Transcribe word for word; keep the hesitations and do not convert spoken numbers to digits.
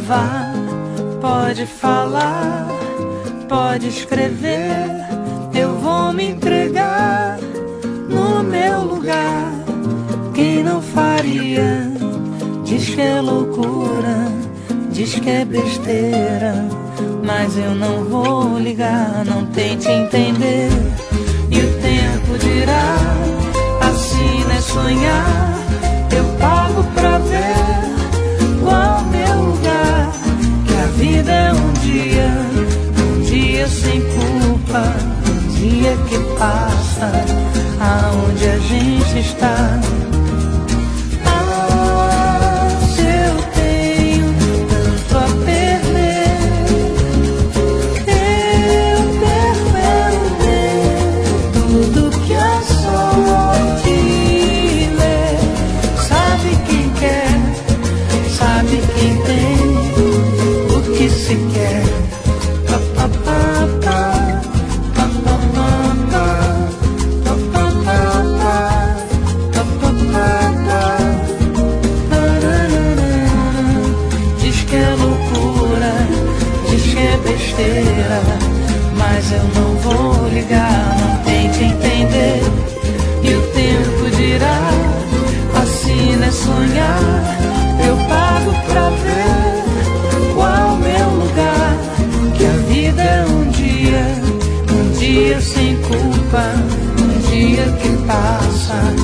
Vá, pode falar, pode escrever, eu vou me entregar no meu lugar. Quem não faria, diz que é loucura, diz que é besteira, mas eu não vou ligar, não tente entender. E o tempo dirá, assim não é sonhar, eu pago pra ver qual meu lugar. Que a vida é um dia, um dia sem culpa, um dia que passa, aonde a gente está. Se quer, pa, pa, pa, pa, pa, pa, pa, pa, pa, pa, pa, diz que é loucura, diz que é besteira, mas eu não vou ligar, não tente entender. E o tempo dirá, assim não é sonhar, eu pago pra ver qual meu lugar. Que a vida é um dia, um dia sem culpa, um dia que passa,